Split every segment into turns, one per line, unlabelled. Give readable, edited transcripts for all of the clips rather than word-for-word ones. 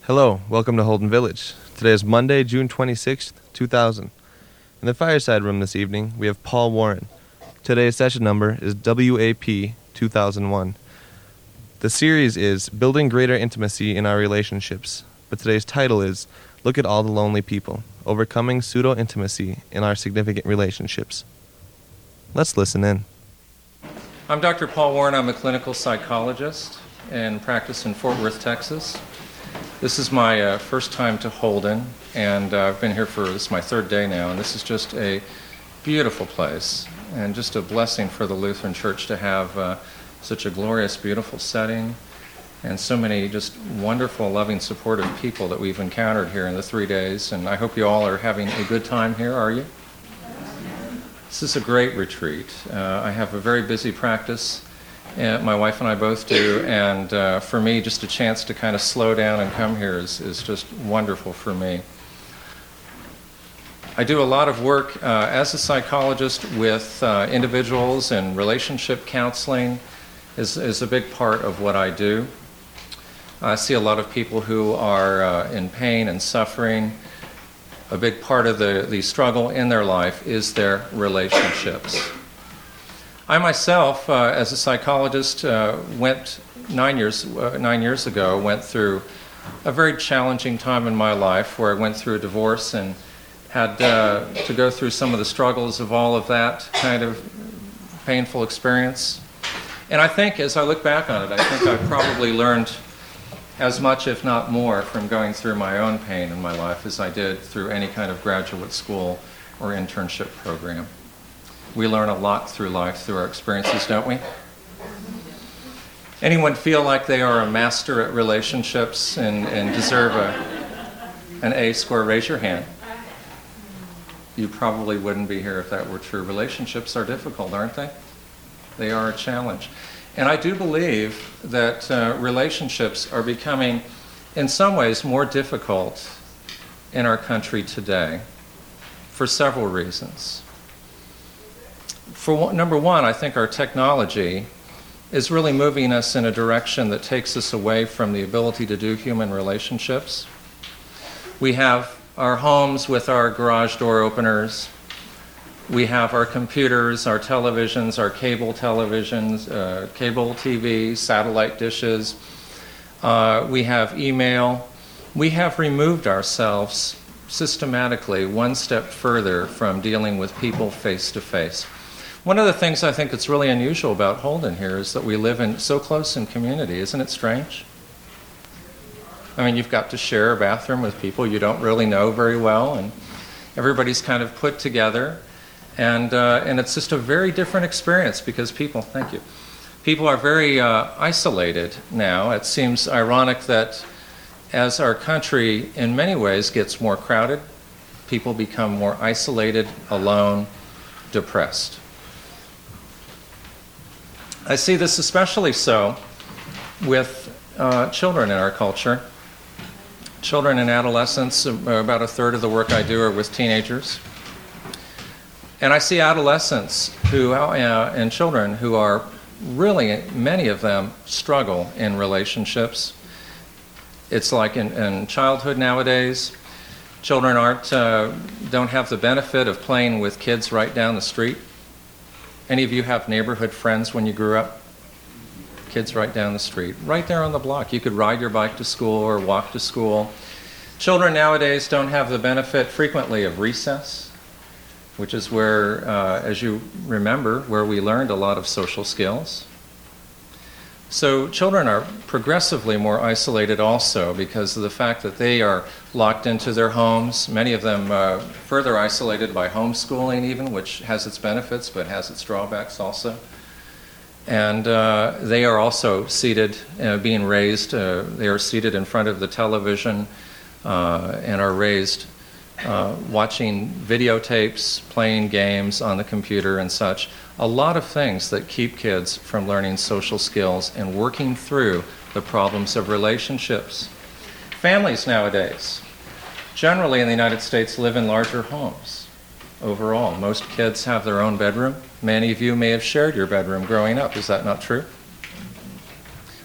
Hello, welcome to Holden Village. Today is Monday, June 26th, 2000. In the fireside room this evening, we have Paul Warren. Today's session number is WAP 2001. The series is Building Greater Intimacy in Our Relationships, but today's title is Look at All the Lonely People, Overcoming Pseudo-Intimacy in Our Significant Relationships. Let's listen in.
I'm Dr. Paul Warren. I'm a clinical psychologist and practice in Fort Worth, Texas. This is my first time to Holden, and I've been here this is my third day now, and this is just a beautiful place, and just a blessing for the Lutheran Church to have such a glorious, beautiful setting, and so many just wonderful, loving, supportive people that we've encountered here in the 3 days, and I hope you all are having a good time here, are you? This is a great retreat. I have a very busy practice. My wife and I both do, and for me, just a chance to kind of slow down and come here is just wonderful for me. I do a lot of work as a psychologist with individuals, and relationship counseling is a big part of what I do. I see a lot of people who are in pain and suffering. A big part of the struggle in their life is their relationships. I myself, as a psychologist, went 9 years ago, went through a very challenging time in my life where I went through a divorce and had to go through some of the struggles of all of that kind of painful experience. And I think, as I look back on it, I think I probably learned as much, if not more, from going through my own pain in my life as I did through any kind of graduate school or internship program. We learn a lot through life, through our experiences, don't we? Anyone feel like they are a master at relationships and deserve an A score? Raise your hand. You probably wouldn't be here if that were true. Relationships are difficult, aren't they? They are a challenge. And I do believe that relationships are becoming, in some ways, more difficult in our country today for several reasons. Number one, I think our technology is really moving us in a direction that takes us away from the ability to do human relationships. We have our homes with our garage door openers. We have our computers, our televisions, our cable televisions, cable TV, satellite dishes. We have email. We have removed ourselves systematically one step further from dealing with people face to face. One of the things I think that's really unusual about Holden here is that we live in so close in community. Isn't it strange? I mean, you've got to share a bathroom with people you don't really know very well, and everybody's kind of put together, and it's just a very different experience because people are very isolated now. It seems ironic that as our country in many ways gets more crowded, people become more isolated, alone, depressed. I see this especially so with children in our culture. Children and adolescents, about a third of the work I do are with teenagers. And I see adolescents and children who are really, many of them struggle in relationships. It's like in childhood nowadays, children don't have the benefit of playing with kids right down the street. Any of you have neighborhood friends when you grew up? Kids right down the street, right there on the block. You could ride your bike to school or walk to school. Children nowadays don't have the benefit frequently of recess, which is where, as you remember, where we learned a lot of social skills. So children are progressively more isolated also because of the fact that they are locked into their homes, many of them further isolated by homeschooling even, which has its benefits but has its drawbacks also. And they are also seated, being raised, they are seated in front of the television and are raised watching videotapes, playing games on the computer and such. A lot of things that keep kids from learning social skills and working through the problems of relationships. Families nowadays, generally in the United States, live in larger homes. Overall, most kids have their own bedroom. Many of you may have shared your bedroom growing up. Is that not true?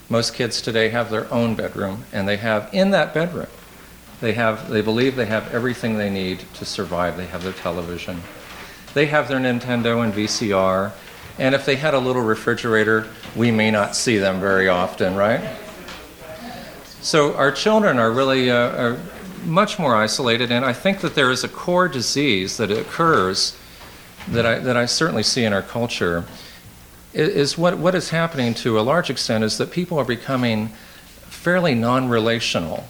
Most kids today have their own bedroom, and they have, in that bedroom, they believe they have everything they need to survive. They have their television. They have their Nintendo and VCR. And if they had a little refrigerator, we may not see them very often, right? So our children are really are much more isolated, and I think that there is a core disease that occurs that I certainly see in our culture. Is what is happening to a large extent is that people are becoming fairly non-relational.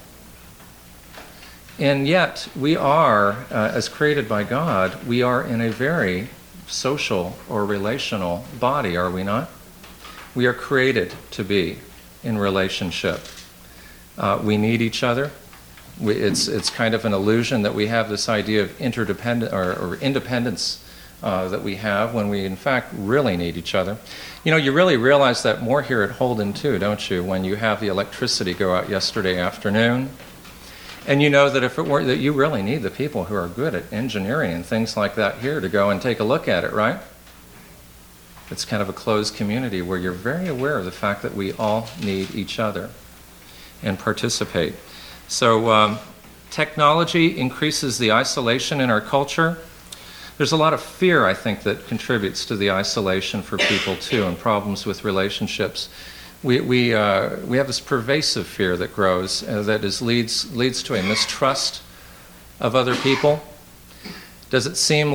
And yet, we are, as created by God, we are in a very social or relational body, are we not? We are created to be in relationship. We need each other. It's kind of an illusion that we have this idea of interdependent or independence that we have when we, in fact, really need each other. You know, you really realize that more here at Holden, too, don't you, when you have the electricity go out yesterday afternoon. And you know that if it weren't, that you really need the people who are good at engineering and things like that here to go and take a look at it, right? It's kind of a closed community where you're very aware of the fact that we all need each other and participate. So technology increases the isolation in our culture. There's a lot of fear, I think, that contributes to the isolation for people, too, and problems with relationships. We have this pervasive fear that grows that leads to a mistrust of other people. Does it seem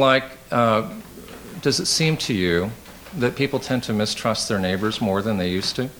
to you that people tend to mistrust their neighbors more than they used to?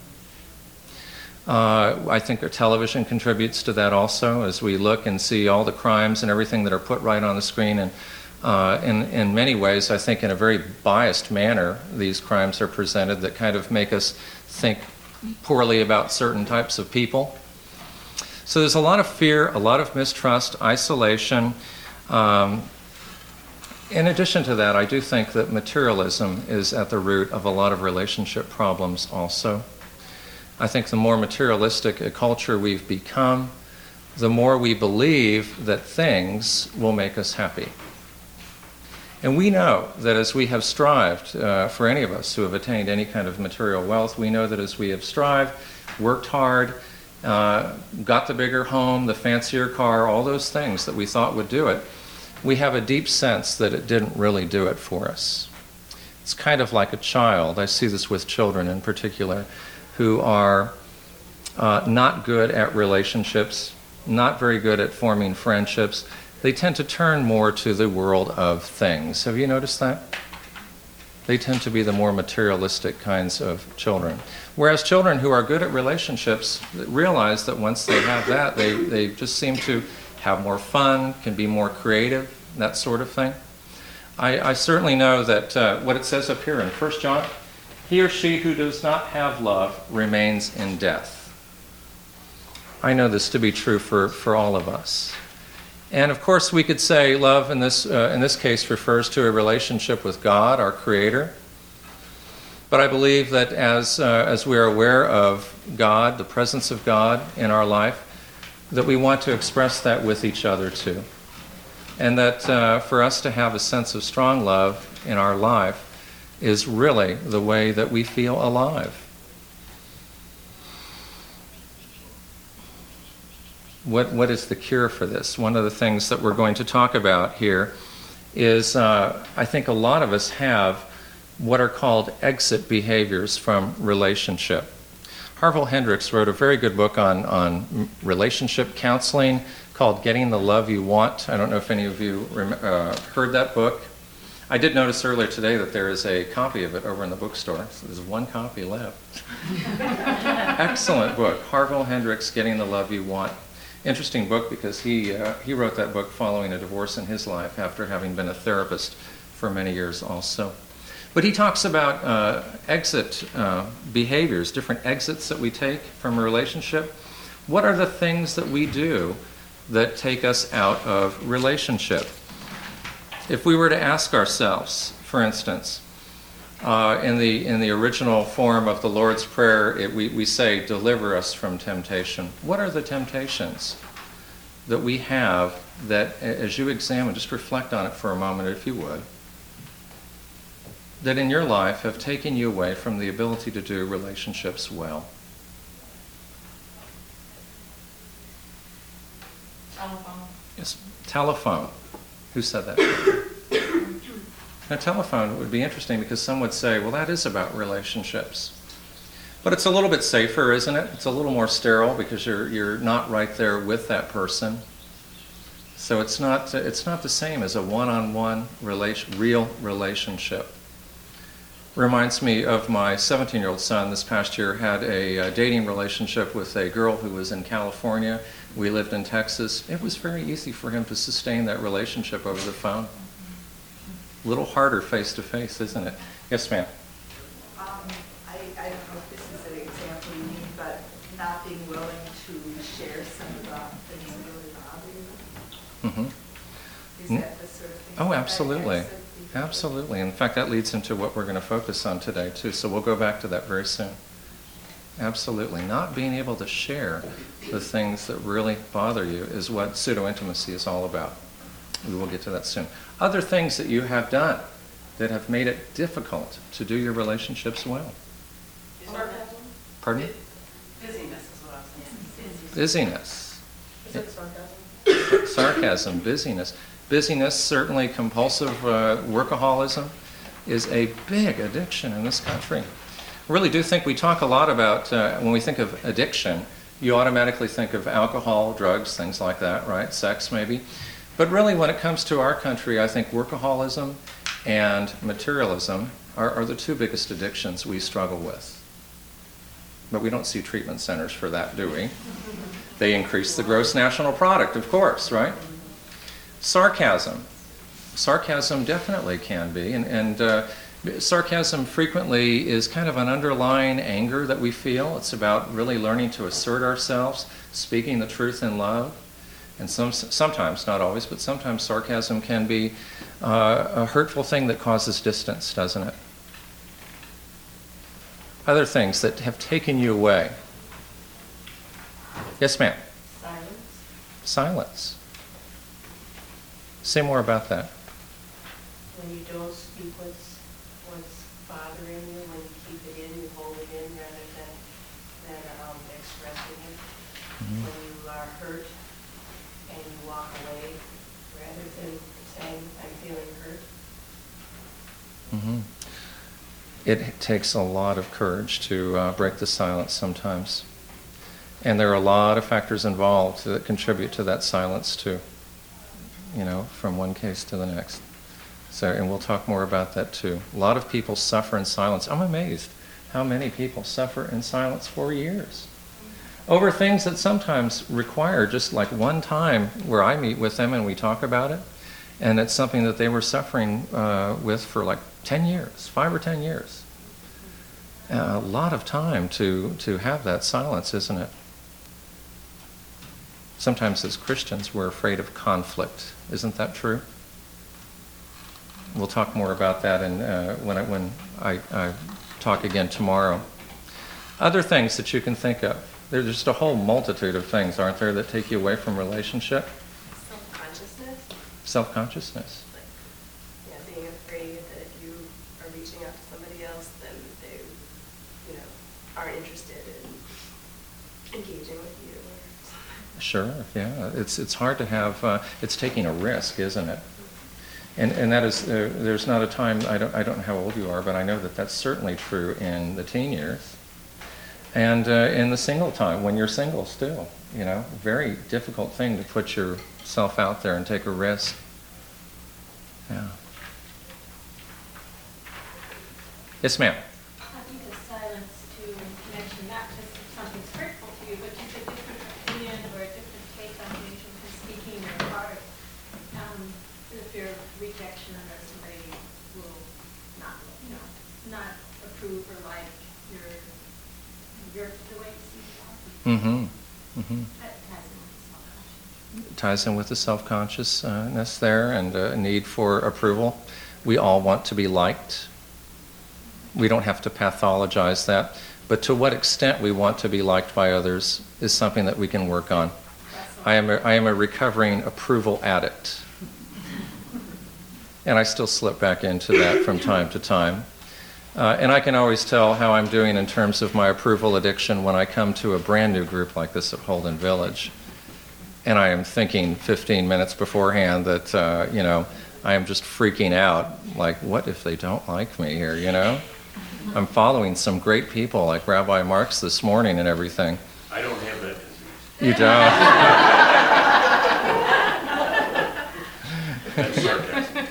I think our television contributes to that also, as we look and see all the crimes and everything that are put right on the screen. And in many ways, I think in a very biased manner, these crimes are presented that kind of make us think poorly about certain types of people. So there's a lot of fear, a lot of mistrust, isolation. In addition to that, I do think that materialism is at the root of a lot of relationship problems also. I think the more materialistic a culture we've become, the more we believe that things will make us happy. And we know that as we have strived, for any of us who have attained any kind of material wealth, we know that as we have strived, worked hard, got the bigger home, the fancier car, all those things that we thought would do it, we have a deep sense that it didn't really do it for us. It's kind of like a child. I see this with children in particular, who are not good at relationships, not very good at forming friendships. They tend to turn more to the world of things. Have you noticed that? They tend to be the more materialistic kinds of children. Whereas children who are good at relationships realize that once they have that, they just seem to have more fun, can be more creative, that sort of thing. I certainly know that what it says up here in 1 John, he or she who does not have love remains in death. I know this to be true for all of us. And of course, we could say love in this case refers to a relationship with God, our Creator. But I believe that as we are aware of God, the presence of God in our life, that we want to express that with each other too. And that for us to have a sense of strong love in our life is really the way that we feel alive. What is the cure for this? One of the things that we're going to talk about here is I think a lot of us have what are called exit behaviors from relationship. Harville Hendrix wrote a very good book on relationship counseling called Getting the Love You Want. I don't know if any of you heard that book. I did notice earlier today that there is a copy of it over in the bookstore. So there's one copy left. Excellent book. Harville Hendrix, Getting the Love You Want. Interesting book because he wrote that book following a divorce in his life after having been a therapist for many years also. But he talks about exit behaviors, different exits that we take from a relationship. What are the things that we do that take us out of relationship? If we were to ask ourselves, for instance, in the original form of the Lord's Prayer, we say, deliver us from temptation. What are the temptations that we have that, as you examine, just reflect on it for a moment, if you would, that in your life have taken you away from the ability to do relationships well?
Telephone.
Yes, telephone. Who said that? Now, telephone would be interesting because some would say, well, that is about relationships. But it's a little bit safer, isn't it? It's a little more sterile because you're not right there with that person. So it's not the same as a one-on-one real relationship. Reminds me of my 17-year-old son this past year had a dating relationship with a girl who was in California. We lived in Texas. It was very easy for him to sustain that relationship over the phone. A little harder face-to-face, isn't it? Yes, ma'am.
I don't know if this is an example you need, but not being willing to share some of the things that really bother you.
Mm-hmm.
Is that the sort of thing?
Oh, absolutely. Absolutely. In fact, that leads into what we're going to focus on today, too. So we'll go back to that very soon. Absolutely. Not being able to share the things that really bother you is what pseudo-intimacy is all about. We will get to that soon. Other things that you have done that have made it difficult to do your relationships well.
Sarcasm?
Pardon?
Busyness is what I was saying.
Busyness.
Is it sarcasm?
Sarcasm, busyness. Busyness, certainly compulsive workaholism, is a big addiction in this country. I really do think we talk a lot about, when we think of addiction, you automatically think of alcohol, drugs, things like that, right? Sex, maybe. But really, when it comes to our country, I think workaholism and materialism are the two biggest addictions we struggle with. But we don't see treatment centers for that, do we? They increase the gross national product, of course, right? Sarcasm. Sarcasm definitely can be. And sarcasm frequently is kind of an underlying anger that we feel. It's about really learning to assert ourselves, speaking the truth in love. And sometimes, not always, but sometimes sarcasm can be a hurtful thing that causes distance, doesn't it? Other things that have taken you away. Yes, ma'am?
Silence.
Silence. Say more about that.
When you don't speak what's bothering you, when you keep it in, you hold it in rather than expressing it.
Mm-hmm.
When you are hurt and you walk away rather than saying, I'm feeling hurt.
Mm-hmm. It takes a lot of courage to break the silence sometimes. And there are a lot of factors involved that contribute to that silence too, you know, from one case to the next. So, and we'll talk more about that too. A lot of people suffer in silence. I'm amazed how many people suffer in silence for years over things that sometimes require just like one time where I meet with them and we talk about it, and it's something that they were suffering with for like 10 years, 5 or 10 years. A lot of time to have that silence, isn't it? Sometimes as Christians we're afraid of conflict. Isn't that true? We'll talk more about that when I talk again tomorrow. Other things that you can think of. There's just a whole multitude of things, aren't there, that take you away from relationship?
Self-consciousness.
Self-consciousness.
Like, being afraid that if you are reaching out to somebody else, then they, aren't interested in engaging with you.
Sure, yeah. It's hard to have, it's taking a risk, isn't it? And that is, there's not a time, I don't know how old you are, but I know that that's certainly true in the teen years. And in the single time, when you're single still, very difficult thing to put yourself out there and take a risk. Yeah. Yes, ma'am.
I think the silence to mention not just if something's hurtful to you, but just a different opinion or a different take on things from speaking your heart. The fear of rejection or somebody will not approve or like the way you see yourself.
Mm-hmm. Mm-hmm.
That ties in with the self-conscious.
Ties in with the self-consciousness there and a need for approval. We all want to be liked. We don't have to pathologize that. But to what extent we want to be liked by others is something that we can work on. I am a recovering approval addict. And I still slip back into that from time to time. And I can always tell how I'm doing in terms of my approval addiction when I come to a brand new group like this at Holden Village. and I am thinking 15 minutes beforehand that, I am just freaking out, like, what if they don't like me here, I'm following some great people like Rabbi Marks this morning and everything.
I don't have that disease.
You don't?
That's sarcasm.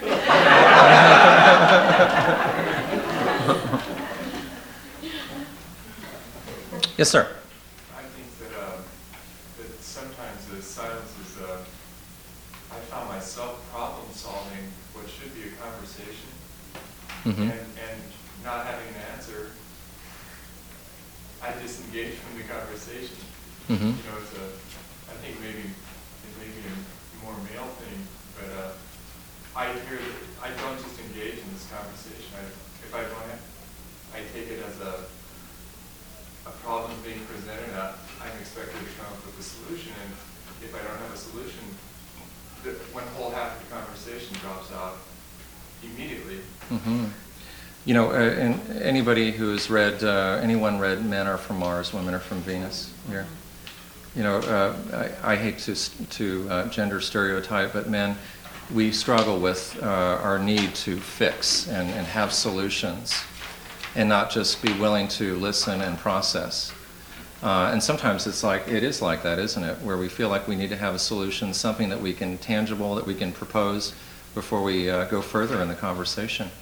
Yes, sir.
I think that sometimes the silence is, I found myself problem solving what should be a conversation,
Mm-hmm.
and not having an answer, I disengage from the conversation.
Mm-hmm.
I think it may be a more male thing, but I don't just engage in this conversation. If I don't have, I take it as a problem being presented, I'm expected to come up with a solution, and if I don't have a solution, one whole half of the conversation drops out immediately.
Mm-hmm. And anybody who's read, anyone read Men Are From Mars, Women Are From Venus here? I hate to gender stereotype, but men, we struggle with our need to fix and have solutions, and not just be willing to listen and process. And sometimes it is like that, isn't it? Where we feel like we need to have a solution, something that we can, tangible, that we can propose before we go further in the conversation.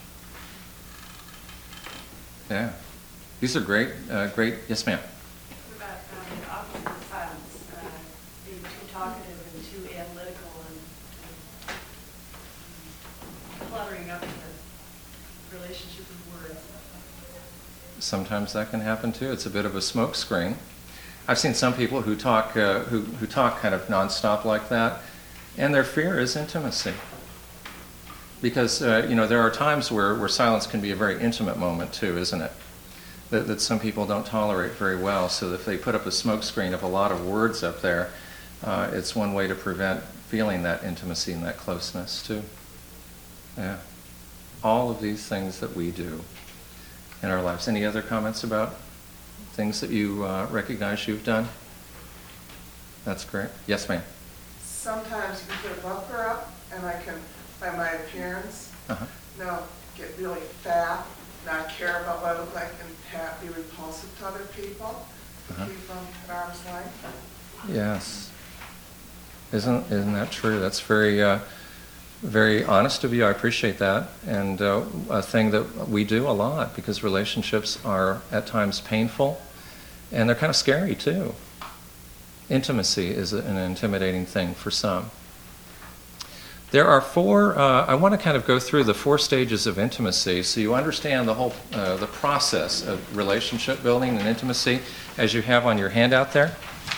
Yeah. These are great, yes ma'am.
What about the opposite of silence, being too talkative and too analytical and cluttering up the relationship with words?
Sometimes that can happen too. It's a bit of a smoke screen. I've seen some people who talk who talk kind of nonstop like that, and their fear is intimacy. Because there are times where silence can be a very intimate moment too, isn't it? That some people don't tolerate very well. So if they put up a smoke screen of a lot of words up there, it's one way to prevent feeling that intimacy and that closeness too. Yeah. All of these things that we do in our lives. Any other comments about things that you recognize you've done? That's great. Yes, ma'am.
Sometimes you put a bumper up, and I can, by my appearance, get really fat, not care about what I look like, and be repulsive to other people. Keep them at arm's length.
Yes. Isn't that true? That's very very honest of you. I appreciate that, and a thing that we do a lot, because relationships are at times painful, and they're kind of scary too. Intimacy is an intimidating thing for some. There are four, I want to kind of go through the 4 stages of intimacy so you understand the whole, the process of relationship building and intimacy as you have on your handout there.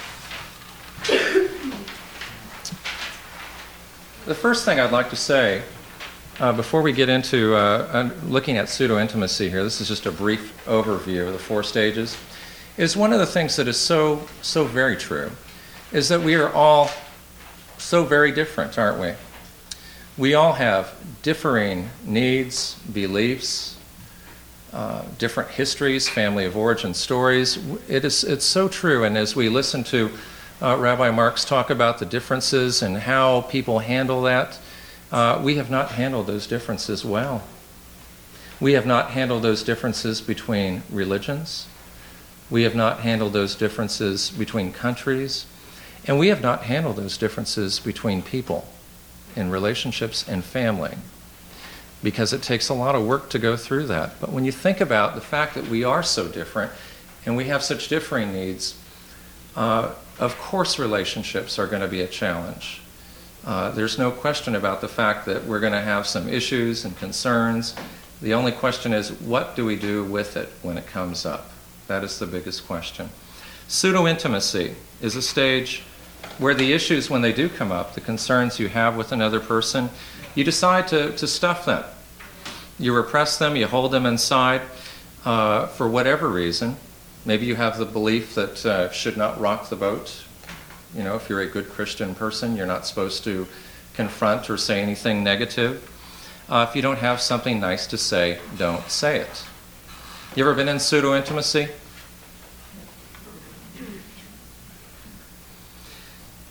The first thing I'd like to say, before we get into looking at pseudo-intimacy here, this is just a brief overview of the 4 stages, is one of the things that is so very true, is that we are all so very different, aren't we? We all have differing needs, beliefs, different histories, family of origin stories. It's so true, and as we listen to Rabbi Marks talk about the differences and how people handle that, we have not handled those differences well. We have not handled those differences between religions. We have not handled those differences between countries. And we have not handled those differences between people in relationships and family, because it takes a lot of work to go through that. But when you think about the fact that we are so different and we have such differing needs, of course relationships are going to be a challenge. There's no question about the fact that we're going to have some issues and concerns. The only question is, what do we do with it when it comes up? That is the biggest question. Pseudo-intimacy is a stage where the issues, when they do come up, the concerns you have with another person, you decide to stuff them. You repress them, you hold them inside for whatever reason. Maybe you have the belief that should not rock the boat. You know, if you're a good Christian person, you're not supposed to confront or say anything negative. If you don't have something nice to say, don't say it. You ever been in pseudo-intimacy?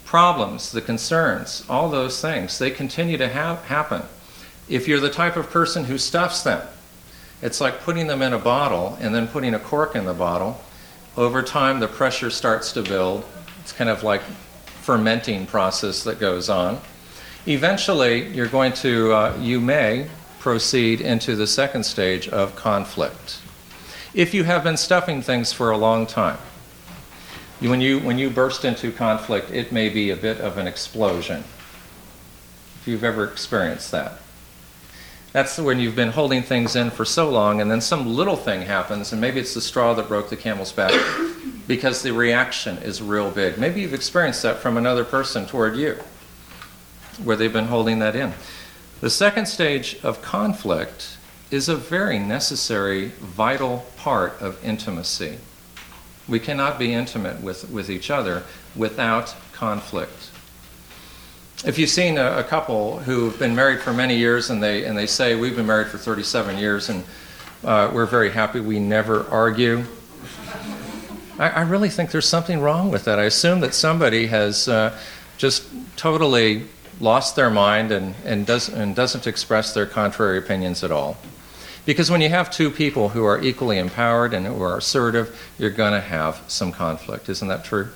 problems, the concerns, all those things, they continue to happen. If you're the type of person who stuffs them, it's like putting them in a bottle and then putting a cork in the bottle. Over time, the pressure starts to build. It's kind of like fermenting process that goes on. Eventually, you may proceed into the second stage of conflict. If you have been stuffing things for a long time, when you burst into conflict, it may be a bit of an explosion. If you've ever experienced that. That's when you've been holding things in for so long, and then some little thing happens, and maybe it's the straw that broke the camel's back because the reaction is real big. Maybe you've experienced that from another person toward you, where they've been holding that in. The second stage of conflict is a very necessary, vital part of intimacy. We cannot be intimate with each other without conflict. If you've seen a couple who've been married for many years and they say, we've been married for 37 years and we're very happy, we never argue, I really think there's something wrong with that. I assume that somebody has just totally lost their mind and doesn't express their contrary opinions at all. Because when you have two people who are equally empowered and who are assertive, you're going to have some conflict. Isn't that true?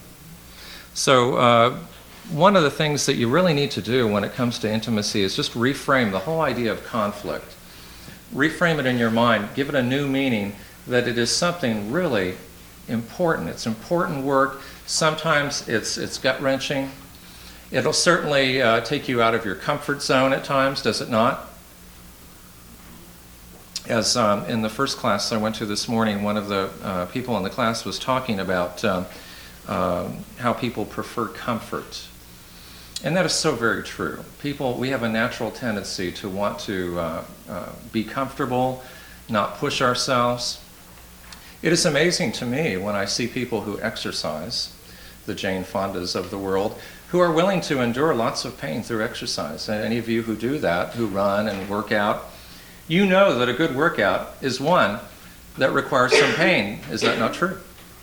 So one of the things that you really need to do when it comes to intimacy is just reframe the whole idea of conflict. Reframe it in your mind. Give it a new meaning that it is something really important. It's important work. Sometimes it's gut-wrenching. It'll certainly take you out of your comfort zone at times, does it not? As in the first class I went to this morning, one of the people in the class was talking about how people prefer comfort. And that is so very true. We have a natural tendency to want to be comfortable, not push ourselves. It is amazing to me when I see people who exercise, the Jane Fondas of the world, who are willing to endure lots of pain through exercise. And any of you who do that, who run and work out, you know that a good workout is one that requires some pain. Is that not true?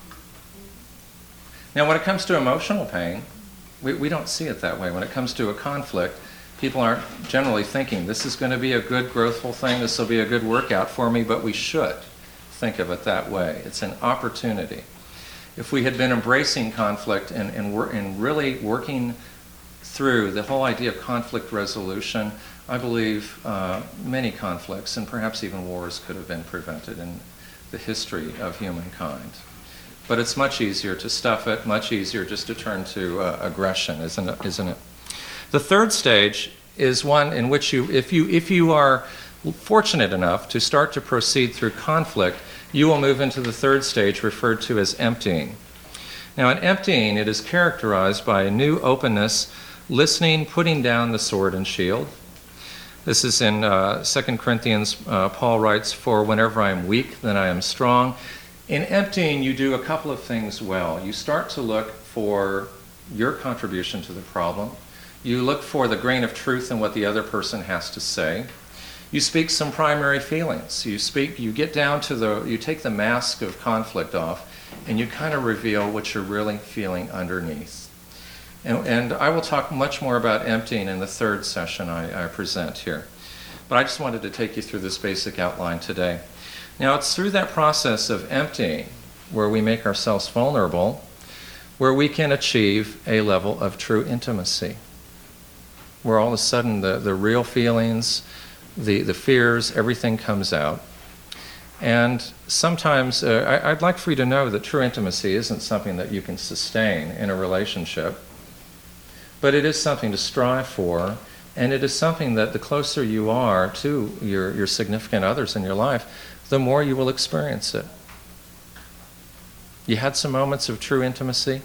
Now, when it comes to emotional pain, we don't see it that way. When it comes to a conflict, people aren't generally thinking, this is going to be a good, growthful thing, this will be a good workout for me, but we should think of it that way. It's an opportunity. If we had been embracing conflict and really working through the whole idea of conflict resolution, I believe many conflicts and perhaps even wars could have been prevented in the history of humankind. But it's much easier to stuff it, much easier just to turn to aggression, isn't it? The third stage is one in which if you are fortunate enough to start to proceed through conflict, you will move into the third stage referred to as emptying. Now, in emptying, it is characterized by a new openness, listening, putting down the sword and shield. This is in 2 Corinthians, Paul writes, "For whenever I am weak, then I am strong." In emptying, you do a couple of things well. You start to look for your contribution to the problem. You look for the grain of truth in what the other person has to say. You speak some primary feelings. You get down to you take the mask of conflict off, and you kind of reveal what you're really feeling underneath. And I will talk much more about emptying in the third session I present here. But I just wanted to take you through this basic outline today. Now, it's through that process of emptying, where we make ourselves vulnerable, where we can achieve a level of true intimacy, where all of a sudden the real feelings, the fears, everything comes out. And sometimes I'd like for you to know that true intimacy isn't something that you can sustain in a relationship, but it is something to strive for, and it is something that the closer you are to your significant others in your life, the more you will experience it. You had some moments of true intimacy?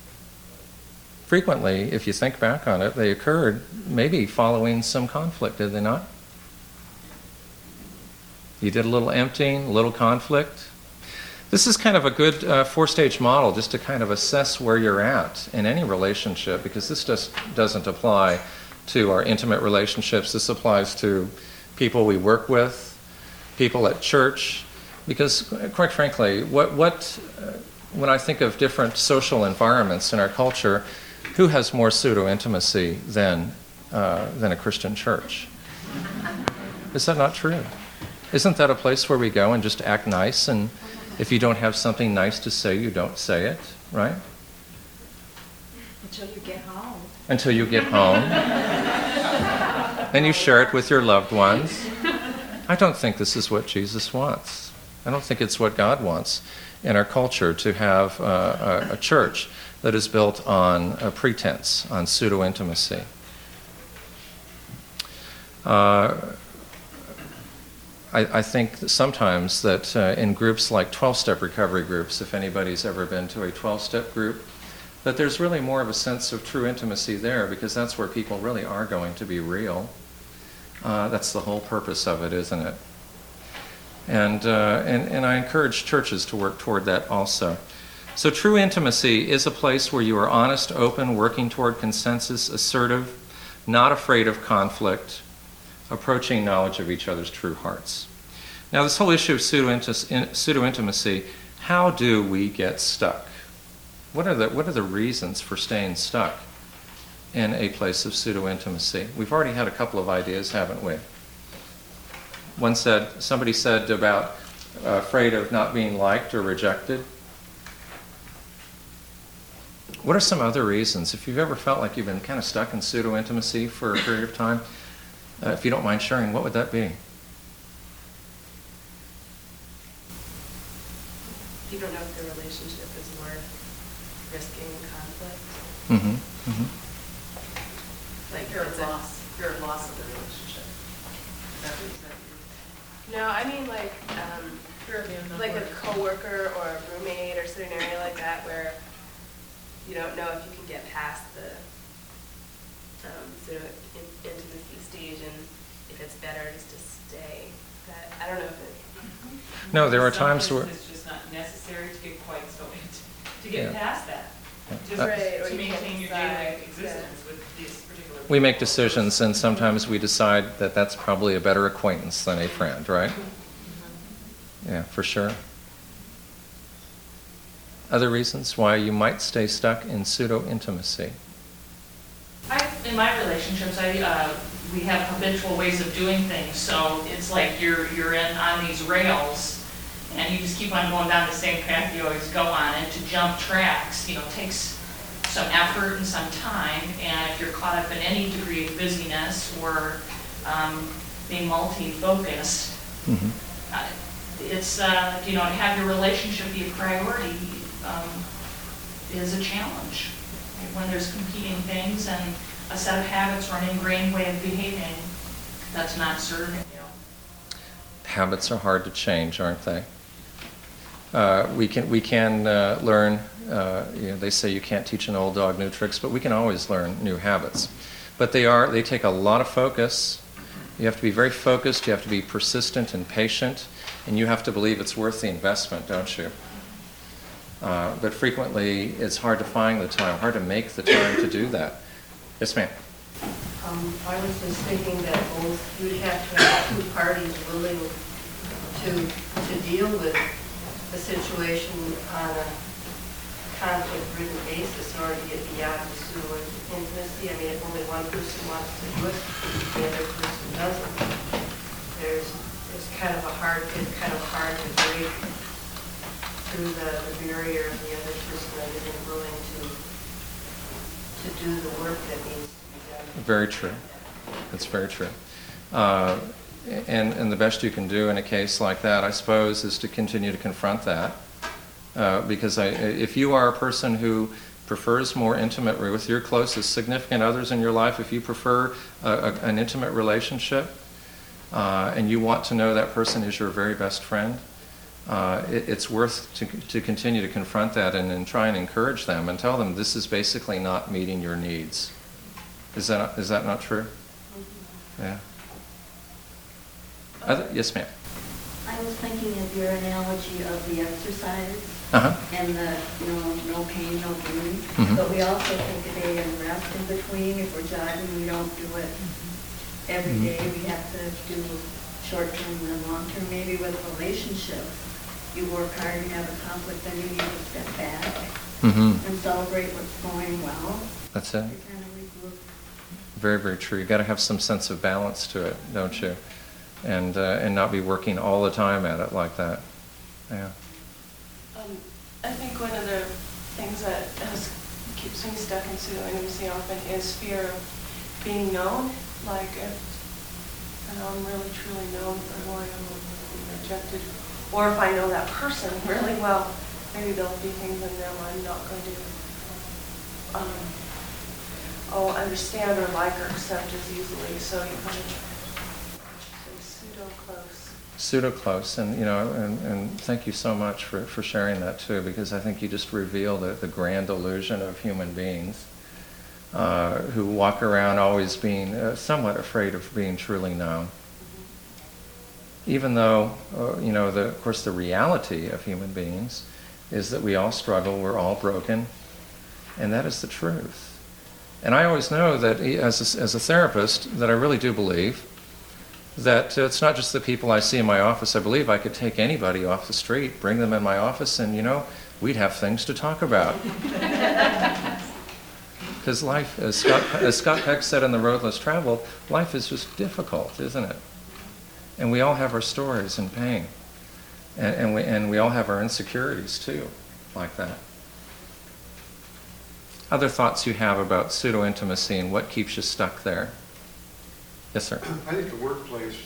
Frequently, if you think back on it, they occurred maybe following some conflict, did they not? You did a little emptying, a little conflict. This is kind of a good four-stage model just to kind of assess where you're at in any relationship, because this just doesn't apply to our intimate relationships. This applies to people we work with, people at church, because quite frankly, when I think of different social environments in our culture, Who has more pseudo-intimacy than a Christian church? Is that not true? Isn't that a place where we go and just act nice, and if you don't have something nice to say, you don't say it, right?
Until you get home.
Until you get home. And you share it with your loved ones. I don't think this is what Jesus wants. I don't think it's what God wants in our culture, to have a church that is built on a pretense, on pseudo-intimacy. I think that sometimes that in groups like 12-step recovery groups, if anybody's ever been to a 12-step group, that there's really more of a sense of true intimacy there, because that's where people really are going to be real. That's the whole purpose of it, isn't it? And I encourage churches to work toward that also. So true intimacy is a place where you are honest, open, working toward consensus, assertive, not afraid of conflict, approaching knowledge of each other's true hearts. Now, this whole issue of pseudo-intimacy, how do we get stuck? What are the reasons for staying stuck in a place of pseudo-intimacy? We've already had a couple of ideas, haven't we? Somebody said about afraid of not being liked or rejected. What are some other reasons? If you've ever felt like you've been kind of stuck in pseudo-intimacy for a period of time, if you don't mind sharing, what would that be?
You don't know if the relationship is worth risking conflict.
Mm-hmm. Mm-hmm.
Like
Fear of
it's
loss. Fear of loss of the relationship. Is that what you said?
No, I mean like
Fear of being
like a coworker or a roommate or scenario like that where you don't know if you can get past the sort of intimacy stage, and if it's better just to stay. That I don't know if it.
No, there are times where...
It's just not necessary to get quite so to get
Yeah.
past that. Just
Right, or
to
you can't
maintain your
decide,
daily existence with this particular...
We make decisions, and sometimes we decide that that's probably a better acquaintance than a friend, right? Yeah, for sure. Other reasons why you might stay stuck in pseudo-intimacy?
In my relationships, we have habitual ways of doing things, so it's like you're on these rails, and you just keep on going down the same path you always go on, and to jump tracks, takes some effort and some time, and if you're caught up in any degree of busyness or being multi-focused,
Mm-hmm.
it's, to have your relationship be a priority is a challenge. When there's competing things and a set of habits or an ingrained way of behaving that's not serving you.
Habits are hard to change, aren't they? We can learn. They say you can't teach an old dog new tricks, but we can always learn new habits. But they take a lot of focus. You have to be very focused. You have to be persistent and patient, and you have to believe it's worth the investment, don't you? But frequently, it's hard to find the time, hard to make the time to do that. Yes, ma'am.
I was just thinking that both you'd have to have two parties willing to deal with the situation on a conflict-ridden basis in order to get beyond the pseudo-intimacy. I mean, if only one person wants to do it, the other person doesn't. It's kind of hard to break through the barrier of the other person that isn't willing to do the work that needs to be done.
Very true. That's very true. And the best you can do in a case like that, I suppose, is to continue to confront that. Because if you are a person who prefers more intimate with your closest significant others in your life, if you prefer an intimate relationship and you want to know that person is your very best friend, it's worth to continue to confront that and try and encourage them and tell them this is basically not meeting your needs. Is that not true? Yeah. Yes, ma'am.
I was thinking of your analogy of the exercise and the, no pain, no gain.
Mm-hmm.
But we also take a day and rest in between. If we're jogging, we don't do it every day. We have to do short-term and long-term. Maybe with relationships, you work hard, you have a conflict, then you need to step back and celebrate what's going well.
That's it.
to kind of regroup.
Very, very true. You got to have some sense of balance to it, don't you? And not be working all the time at it like that. Yeah.
I think one of the things that keeps me stuck in pseudo-intimacy often is fear of being known. Like if I'm really truly known for who I am, I'll be rejected. Or if I know that person really well, maybe there'll be things in them I'm not going to understand or like or accept as easily. So you kind of say pseudo-close.
Pseudo-close, and and thank you so much for sharing that too, because I think you just reveal the grand illusion of human beings who walk around always being somewhat afraid of being truly known. Even though, of course, the reality of human beings is that we all struggle, we're all broken, and that is the truth. And I always know that as a therapist, that I really do believe that it's not just the people I see in my office. I believe I could take anybody off the street, bring them in my office, and we'd have things to talk about. Because life, as Scott Peck said in The Road Less Traveled, life is just difficult, isn't it? And we all have our stories and pain. And we all have our insecurities too, like that. Other thoughts you have about pseudo-intimacy and what keeps you stuck there? Yes, sir.
I think the workplace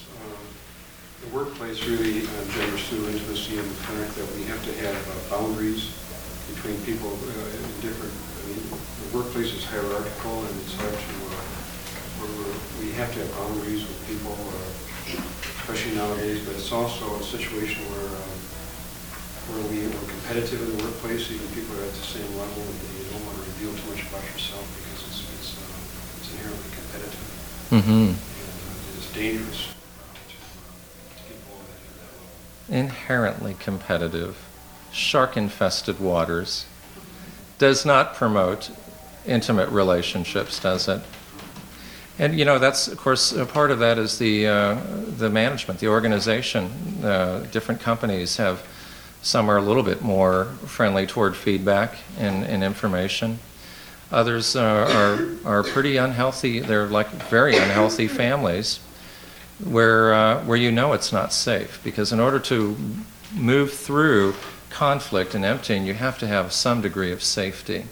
really generates pseudo-intimacy in the fact that we have to have boundaries between people in different. The workplace is hierarchical and it's hard to. We have to have boundaries with people, especially nowadays. But it's also a situation where we're competitive in the workplace. Even people are at the same level, and you don't want to reveal too much about yourself because it's inherently competitive.
Mm-hmm.
It's dangerous to people at that level.
Inherently competitive, shark-infested waters does not promote intimate relationships, does it? And that's, of course, a part of that is the management, the organization. Different companies have, some are a little bit more friendly toward feedback and information. Others are pretty unhealthy. They're like very unhealthy families where it's not safe. Because in order to move through conflict and emptying, you have to have some degree of safety.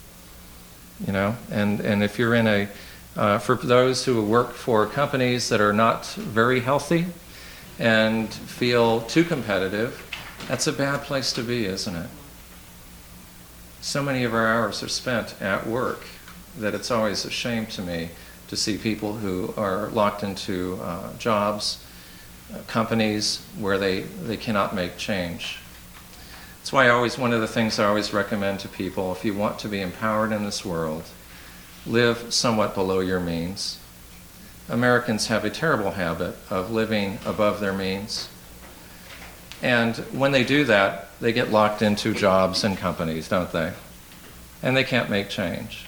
And if you're in for those who work for companies that are not very healthy and feel too competitive, that's a bad place to be, isn't it? So many of our hours are spent at work that it's always a shame to me to see people who are locked into jobs, companies where they cannot make change. That's why one of the things I always recommend to people, if you want to be empowered in this world, live somewhat below your means. Americans have a terrible habit of living above their means. And when they do that, they get locked into jobs and companies, don't they? And they can't make change.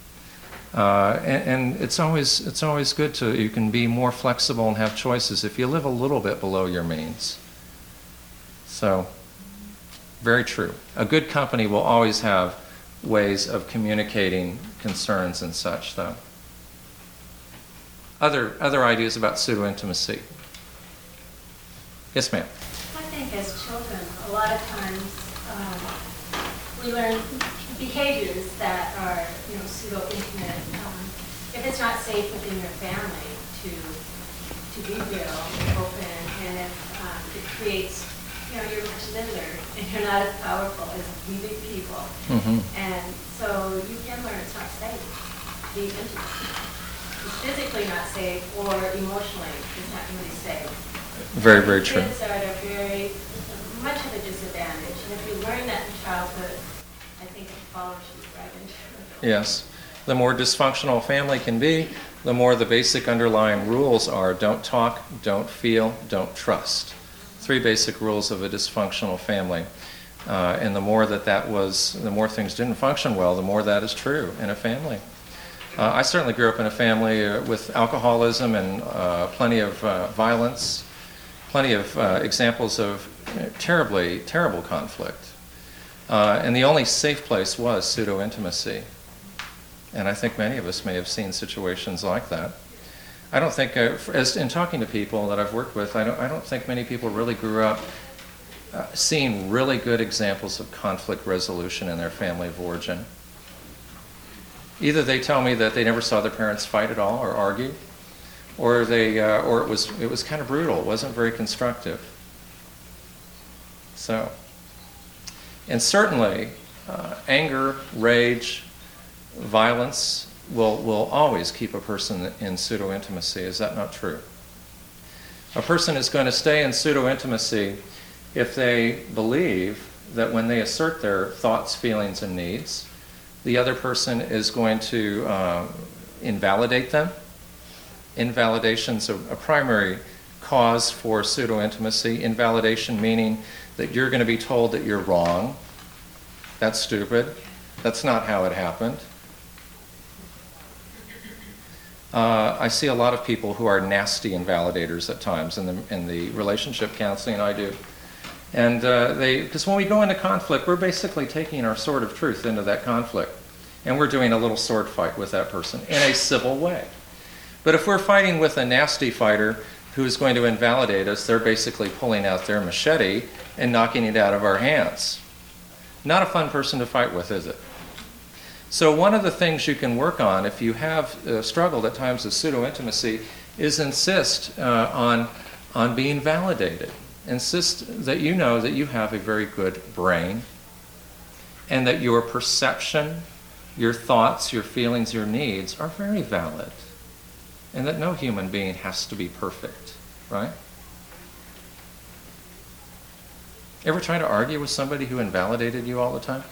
And it's always good you can be more flexible and have choices if you live a little bit below your means. So, very true. A good company will always have ways of communicating concerns and such, though. Other ideas about pseudo-intimacy? Yes, ma'am.
I think as children, a lot of times we learn behaviors that are, pseudo-intimate. If it's not safe within your family to be real and open, and if it creates, you're much littler and you're not as powerful as we big people.
Mm-hmm.
And so you can learn it's not safe to be intimate. It's physically not safe or emotionally it's not really safe.
Very, very true.
Kids are at a very much of a disadvantage, and if you learn that in childhood, I think it follows you right into it.
Yes. The more dysfunctional a family can be, the more the basic underlying rules are don't talk, don't feel, don't trust. 3 basic rules of a dysfunctional family. And the more the more things didn't function well, the more that is true in a family. I certainly grew up in a family with alcoholism and plenty of violence, plenty of examples of terrible conflict. And the only safe place was pseudo-intimacy. And I think many of us may have seen situations like that. I don't think, as in talking to people that I've worked with, I don't think many people really grew up seeing really good examples of conflict resolution in their family of origin. Either they tell me that they never saw their parents fight at all or argue, or it was kind of brutal. It wasn't very constructive. So, and certainly, anger, rage, violence will always keep a person in pseudo-intimacy. Is that not true? A person is going to stay in pseudo-intimacy if they believe that when they assert their thoughts, feelings, and needs, the other person is going to invalidate them. Invalidation's a primary cause for pseudo-intimacy. Invalidation meaning that you're going to be told that you're wrong. That's stupid. That's not how it happened. I see a lot of people who are nasty invalidators at times in the relationship counseling I do. And because when we go into conflict, we're basically taking our sword of truth into that conflict. And we're doing a little sword fight with that person in a civil way. But if we're fighting with a nasty fighter who's going to invalidate us, they're basically pulling out their machete and knocking it out of our hands. Not a fun person to fight with, is it? So one of the things you can work on if you have struggled at times with pseudo-intimacy is insist on being validated. Insist that you know that you have a very good brain and that your perception, your thoughts, your feelings, your needs are very valid. And that no human being has to be perfect, right? Ever try to argue with somebody who invalidated you all the time?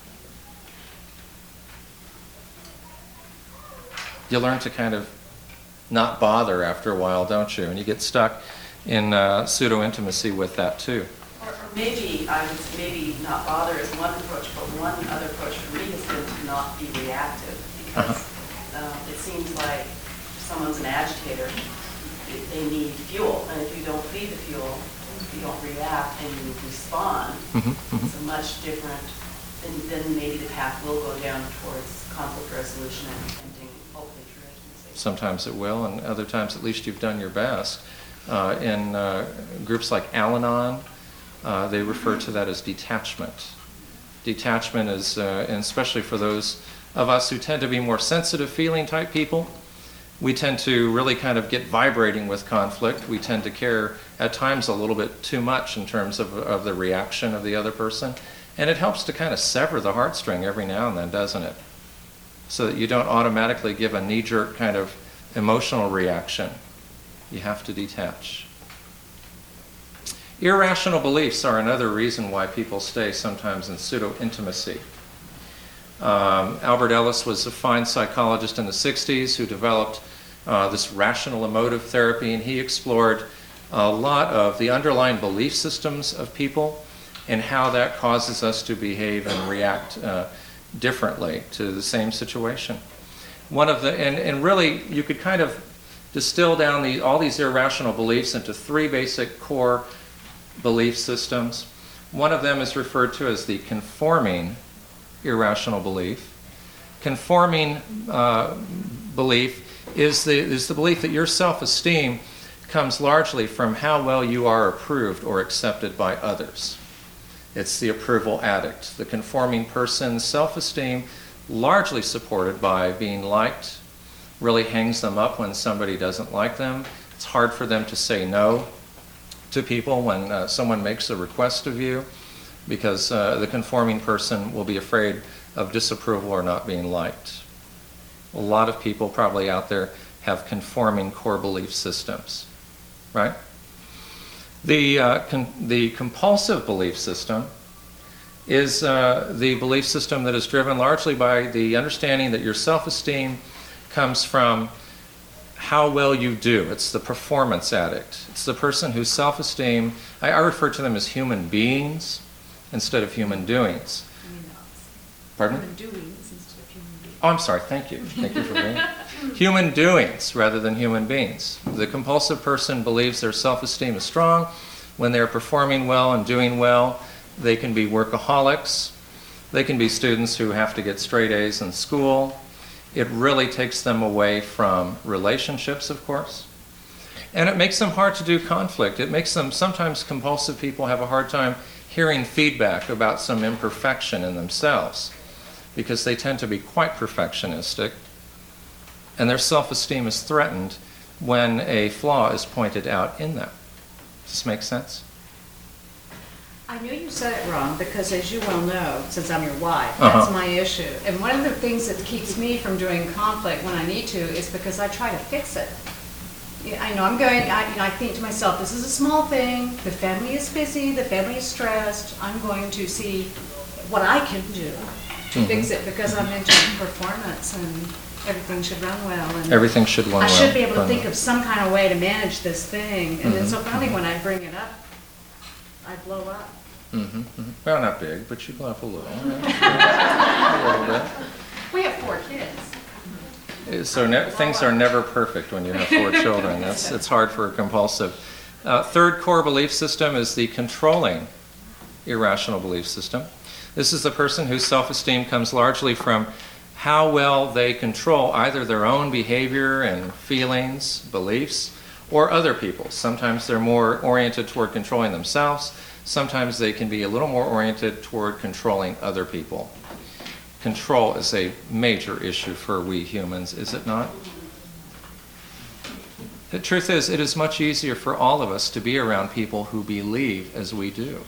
You learn to kind of not bother after a while, don't you? And you get stuck in pseudo-intimacy with that too.
Or maybe maybe not bother is one approach, but one other approach for me has been to not be reactive, because it seems like if someone's an agitator, they need fuel, and if you don't feed the fuel, you don't react and you respond. It's a much different, then maybe the path will go down towards conflict resolution and ending hopefully true intimacy.
Sometimes it will, and other times at least you've done your best. In groups like Al-Anon, they refer to that as detachment. Detachment is, and especially for those of us who tend to be more sensitive feeling type people, we tend to really kind of get vibrating with conflict. We tend to care at times a little bit too much in terms of the reaction of the other person. And it helps to kind of sever the heartstring every now and then, doesn't it? So that you don't automatically give a knee-jerk kind of emotional reaction. You have to detach. Irrational beliefs are another reason why people stay sometimes in pseudo-intimacy. Albert Ellis was a fine psychologist in the 60s who developed this rational emotive therapy, and he explored a lot of the underlying belief systems of people and how that causes us to behave and react differently to the same situation. One of the, and really you could kind of distill down all these irrational beliefs into three basic core belief systems. One of them is referred to as the conforming irrational belief. Conforming belief is the belief that your self-esteem comes largely from how well you are approved or accepted by others. It's the approval addict. The conforming person's self-esteem, largely supported by being liked, really hangs them up when somebody doesn't like them. It's hard for them to say no to people when someone makes a request of you, because the conforming person will be afraid of disapproval or not being liked. A lot of people probably out there have conforming core belief systems, right? The compulsive belief system is the belief system that is driven largely by the understanding that your self-esteem comes from how well you do. It's the performance addict. It's the person whose self-esteem, I refer to them as human beings instead of human doings. Pardon?
Human doings instead of human beings.
Oh, I'm sorry. Thank you. Thank you for being human doings rather than human beings. The compulsive person believes their self-esteem is strong. When they're performing well and doing well, they can be workaholics. They can be students who have to get straight A's in school. It really takes them away from relationships, of course. And it makes them hard to do conflict. It makes them, sometimes compulsive people have a hard time hearing feedback about some imperfection in themselves because they tend to be quite perfectionistic, and their self-esteem is threatened when a flaw is pointed out in them. Does this make sense?
I knew you said it wrong because, as you well know, since I'm your wife, that's my issue. And one of the things that keeps me from doing conflict when I need to is because I try to fix it. Yeah, I know I think to myself, this is a small thing, the family is busy, the family is stressed, I'm going to see what I can do to fix it because I'm into performance and everything should run well. And
everything should run well.
I should be able to think of some kind of way to manage this thing. And then so finally when I bring it up, I blow up.
Well, not big, but you blow up a little. A little bit.
We have 4 kids.
So things are never perfect when you have 4 children. It's hard for a compulsive. Third core belief system is the controlling irrational belief system. This is the person whose self-esteem comes largely from how well they control either their own behavior and feelings, beliefs, or other people's. Sometimes they're more oriented toward controlling themselves. Sometimes they can be a little more oriented toward controlling other people. Control is a major issue for we humans, is it not? The truth is, it is much easier for all of us to be around people who believe as we do.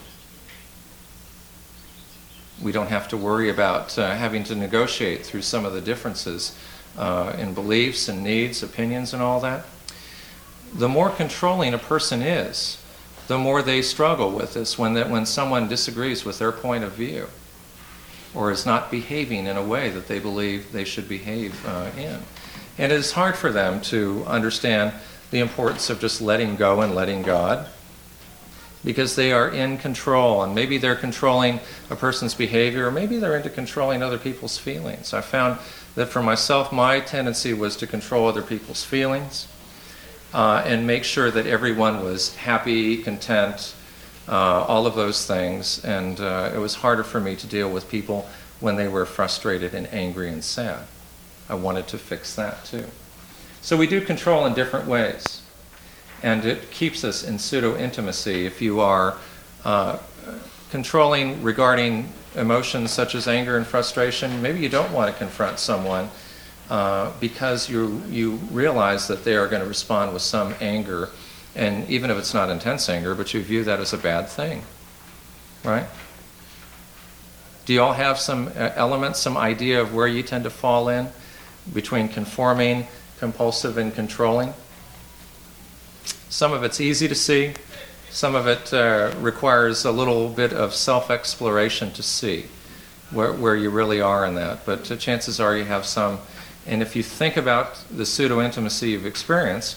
We don't have to worry about having to negotiate through some of the differences in beliefs and needs, opinions, and all that. The more controlling a person is, the more they struggle with this when someone disagrees with their point of view or is not behaving in a way that they believe they should behave in. And it is hard for them to understand the importance of just letting go and letting God, because they are in control, and maybe they're controlling a person's behavior, or maybe they're into controlling other people's feelings. I found that for myself, my tendency was to control other people's feelings and make sure that everyone was happy, content, all of those things. And it was harder for me to deal with people when they were frustrated and angry and sad. I wanted to fix that too. So we do control in different ways. And it keeps us in pseudo-intimacy. If you are controlling regarding emotions such as anger and frustration, maybe you don't want to confront someone because you realize that they are going to respond with some anger, and even if it's not intense anger, but you view that as a bad thing, right? Do you all have some elements, some idea of where you tend to fall in between conforming, compulsive, and controlling? Some of it's easy to see. Some of it requires a little bit of self-exploration to see where you really are in that. But chances are you have some. And if you think about the pseudo-intimacy you've experienced,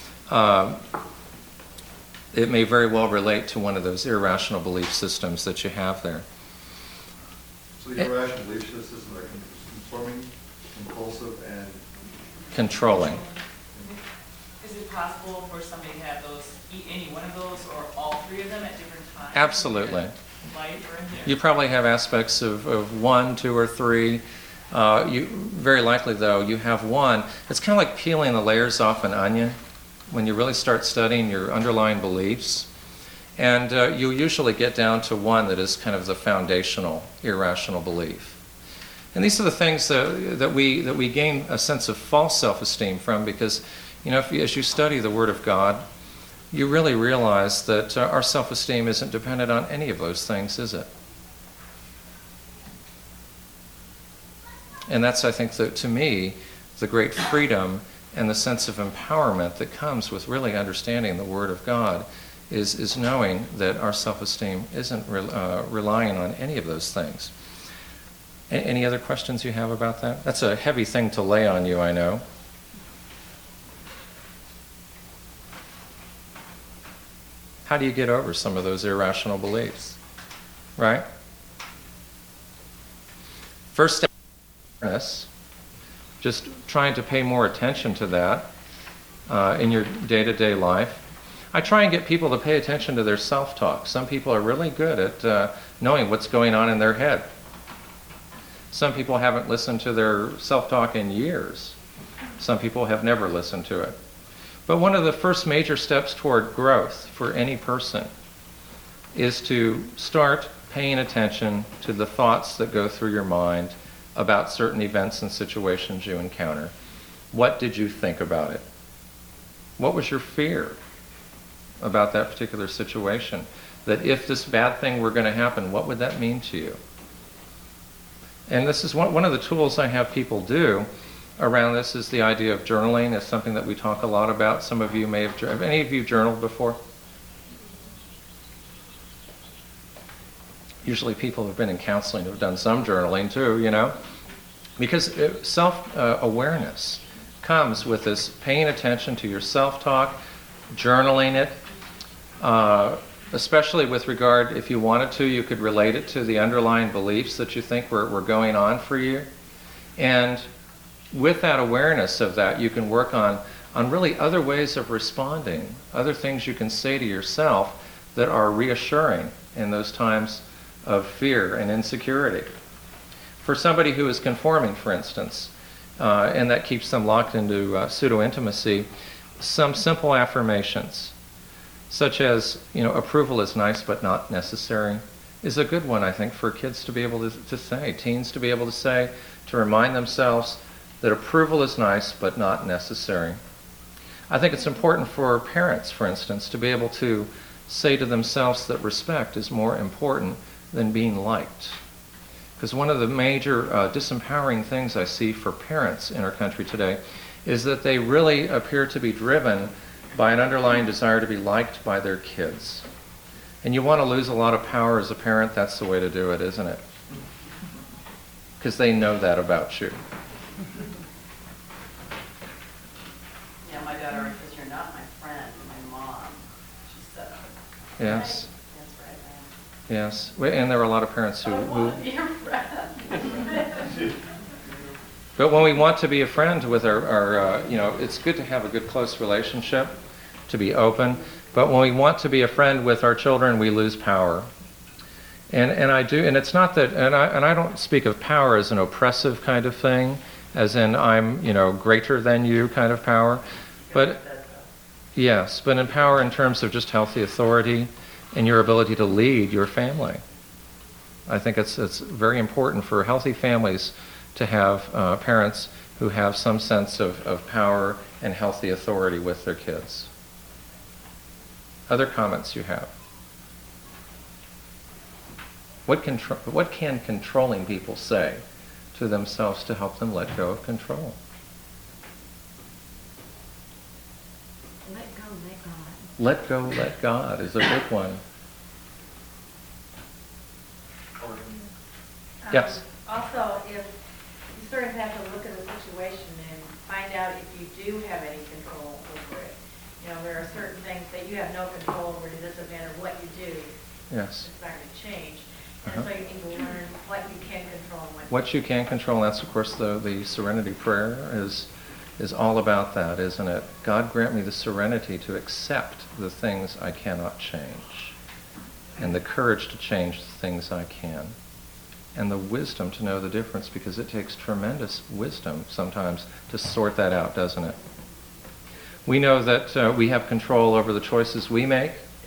it may very well relate to one of those irrational belief systems that you have there.
So the irrational belief systems are conforming, compulsive, and
controlling.
Is it possible for somebody to have those, any one of those, or all 3 of them at different times?
Absolutely.
Life or in there?
You probably have aspects of 1, 2, or 3. You very likely, though, you have one. It's kind of like peeling the layers off an onion when you really start studying your underlying beliefs. And you'll usually get down to one that is kind of the foundational irrational belief. And these are the things that we gain a sense of false self-esteem from, because as you study the Word of God, you really realize that our self-esteem isn't dependent on any of those things, is it? And that's, I think, to me, the great freedom and the sense of empowerment that comes with really understanding the Word of God is knowing that our self-esteem isn't relying on any of those things. Any other questions you have about that? That's a heavy thing to lay on you, I know. How do you get over some of those irrational beliefs? Right? First step is awareness. Just trying to pay more attention to that in your day-to-day life. I try and get people to pay attention to their self-talk. Some people are really good at knowing what's going on in their head. Some people haven't listened to their self-talk in years. Some people have never listened to it. But one of the first major steps toward growth for any person is to start paying attention to the thoughts that go through your mind about certain events and situations you encounter. What did you think about it? What was your fear about that particular situation? That if this bad thing were going to happen, what would that mean to you? And this is one of the tools I have people do around this is the idea of journaling. It's something that we talk a lot about. Some of you may have any of you journaled before? Usually people who've been in counseling have done some journaling too, you know. Because self-awareness comes with this paying attention to your self-talk, journaling it, especially with regard, if you wanted to, you could relate it to the underlying beliefs that you think were going on for you. And with that awareness of that, you can work on really other ways of responding, other things you can say to yourself that are reassuring in those times of fear and insecurity. For somebody who is conforming, for instance, and that keeps them locked into pseudo-intimacy, some simple affirmations, such as, approval is nice but not necessary, is a good one, I think, for kids to be able to say, teens to be able to say, to remind themselves that approval is nice but not necessary. I think it's important for parents, for instance, to be able to say to themselves that respect is more important than being liked. Because one of the major disempowering things I see for parents in our country today is that they really appear to be driven by an underlying desire to be liked by their kids. And you want to lose a lot of power as a parent, that's the way to do it, isn't it? Because they know that about you.
Yeah, my daughter always says, "You're not my friend, you're my mom." She said,
Yes.
"That's right, ma'am."
Yes. And there are a lot of parents who
Your friend.
But when we want to be a friend with our it's good to have a good close relationship, to be open. But when we want to be a friend with our children, we lose power. And I do, and it's not that, and I don't speak of power as an oppressive kind of thing, as in I'm, greater than you kind of power. But yes, but in power in terms of just healthy authority and your ability to lead your family. I think it's very important for healthy families to have parents who have some sense of power and healthy authority with their kids. Other comments you have? What can controlling people say to themselves to help them let go of control?
Let go, let God.
Let go, let God is a big one. Yes?
Also, if you sort of have to look at the situation and find out if you do have any control over it. There are certain things that you have no control over. It doesn't matter what you do.
Yes.
It's not going to change. And so you need to learn what you can control and
What you can control, that's of course the Serenity Prayer is all about that, isn't it? God grant me the serenity to accept the things I cannot change, and the courage to change the things I can, and the wisdom to know the difference, because it takes tremendous wisdom sometimes to sort that out, doesn't it? We know that we have control over the choices we make,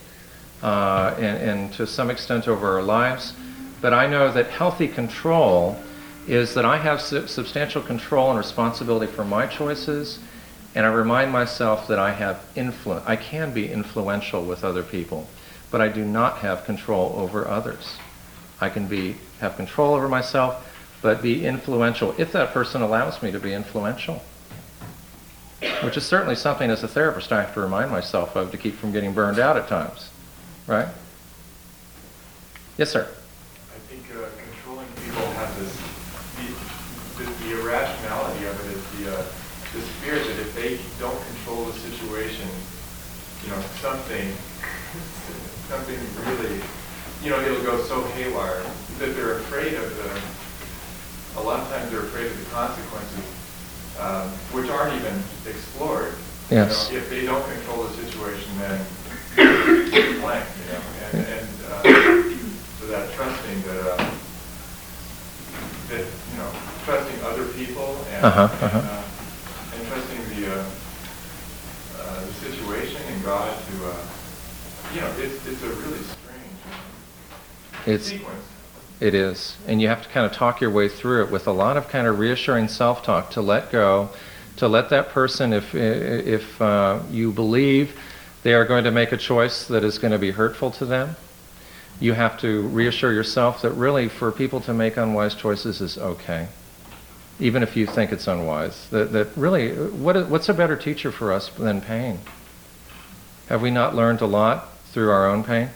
and to some extent over our lives. But I know that healthy control is that I have substantial control and responsibility for my choices, and I remind myself that I have influence. I can be influential with other people, but I do not have control over others. I can have control over myself, but be influential if that person allows me to be influential. Which is certainly something as a therapist I have to remind myself of to keep from getting burned out at times. Right? Yes, sir.
I think controlling people have the irrationality of it is this fear that if they don't control the situation, something really, it'll go so haywire that they're afraid of a lot of times they're afraid of the consequences, which aren't even explored.
Yes.
If they don't control the situation, then blank, and so that trusting that trusting other people and, and trusting the situation and God to, you know, it's a really strange sequence.
It is. And you have to kind of talk your way through it with a lot of kind of reassuring self-talk to let go, to let that person, if you believe they are going to make a choice that is going to be hurtful to them, you have to reassure yourself that really for people to make unwise choices is okay, even if you think it's unwise. That really, what's a better teacher for us than pain? Have we not learned a lot through our own pain?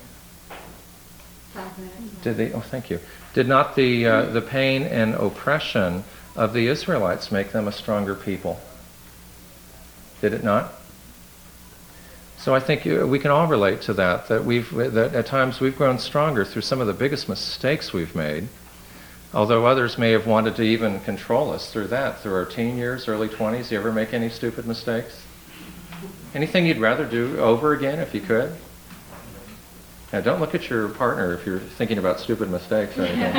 Thank you. Did not the pain and oppression of the Israelites make them a stronger people? Did it not? So I think we can all relate to that. That at times we've grown stronger through some of the biggest mistakes we've made. Although others may have wanted to even control us through that, through our teen years, early 20s. You ever make any stupid mistakes? Anything you'd rather do over again if you could? Now, don't look at your partner if you're thinking about stupid mistakes or anything.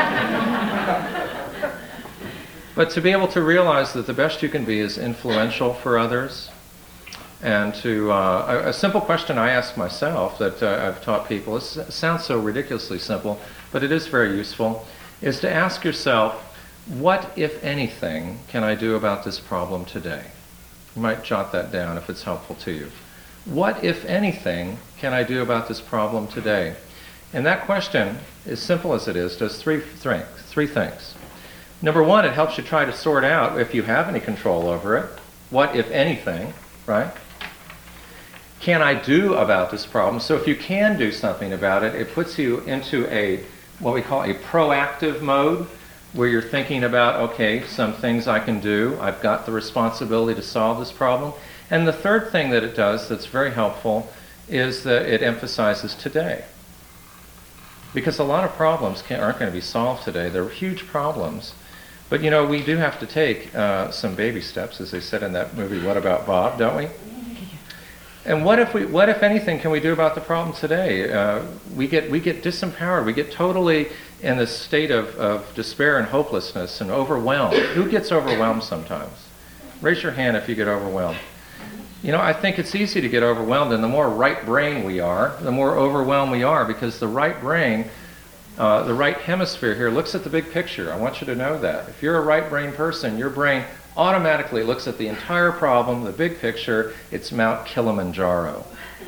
But to be able to realize that the best you can be is influential for others, and to a simple question I ask myself that I've taught people, it sounds so ridiculously simple, but it is very useful, is to ask yourself, what, if anything, can I do about this problem today? You might jot that down if it's helpful to you. What, if anything, can I do about this problem today? And that question, as simple as it is, does three things. Number one, it helps you try to sort out if you have any control over it. What, if anything, right? Can I do about this problem? So if you can do something about it, it puts you into what we call a proactive mode, where you're thinking about, okay, some things I can do. I've got the responsibility to solve this problem. And the third thing that it does that's very helpful is that it emphasizes today. Because a lot of problems aren't going to be solved today. They're huge problems. But, you know, we do have to take some baby steps, as they said in that movie, What About Bob, don't we? And what if anything, can we do about the problem today? We get disempowered. We get totally in this state of despair and hopelessness and overwhelmed. Who gets overwhelmed sometimes? Raise your hand if you get overwhelmed. You know, I think it's easy to get overwhelmed, and the more right brain we are, the more overwhelmed we are, because the right brain, the right hemisphere here looks at the big picture. I want you to know that. If you're a right brain person, your brain automatically looks at the entire problem, the big picture. It's Mount Kilimanjaro.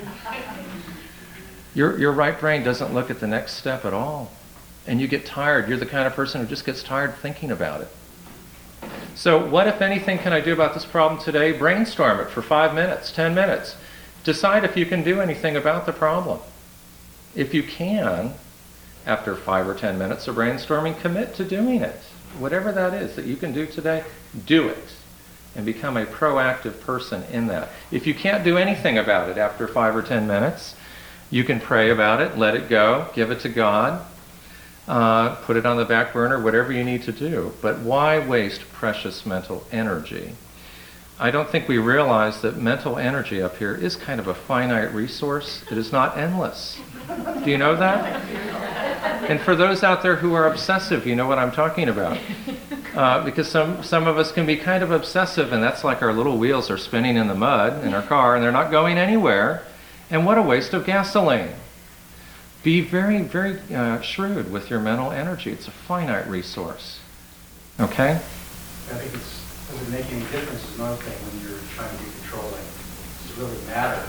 Your right brain doesn't look at the next step at all. And you get tired. You're the kind of person who just gets tired thinking about it. So what, if anything, can I do about this problem today? Brainstorm it for 5 minutes, 10 minutes. Decide if you can do anything about the problem. If you can, after 5 or 10 minutes of brainstorming, commit to doing it. Whatever that is that you can do today, do it. And become a proactive person in that. If you can't do anything about it after 5 or 10 minutes, you can pray about it, let it go, give it to God. Put it on the back burner, whatever you need to do. But why waste precious mental energy? I don't think we realize that mental energy up here is kind of a finite resource. It is not endless. Do you know that? And for those out there who are obsessive, you know what I'm talking about. Because some of us can be kind of obsessive, and that's like our little wheels are spinning in the mud in our car, and they're not going anywhere. And what a waste of gasoline. Be very, very shrewd with your mental energy. It's a finite resource. Okay?
I think does it make any difference is another thing when you're trying to be controlling. Does it really matter?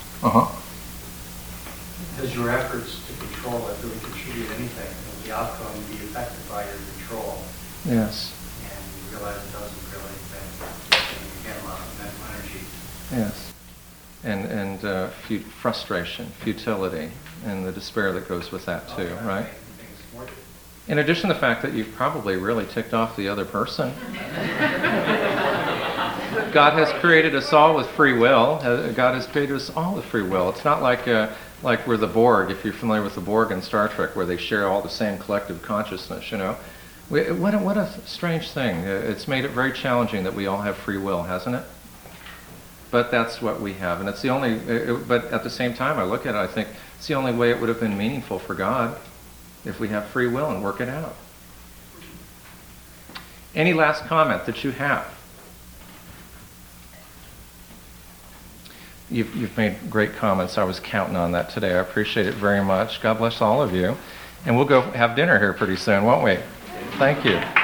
Does your efforts to control it really contribute anything? Will the outcome be affected by your control?
Yes.
And you realize it doesn't really, then again, a lot of mental energy.
Yes. And frustration, futility, and the despair that goes with that too, right? In addition to the fact that you've probably really ticked off the other person. God has created us all with free will. God has created us all with free will. It's not like we're the Borg, if you're familiar with the Borg in Star Trek, where they share all the same collective consciousness, you know. What a strange thing. It's made it very challenging that we all have free will, hasn't it? But that's what we have, and it's the only, but at the same time, I look at it, I think it's the only way it would have been meaningful for God if we have free will and work it out. Any last comment that you have? You've made great comments. I was counting on that today. I appreciate it very much. God bless all of you. And we'll go have dinner here pretty soon, won't we? Thank you.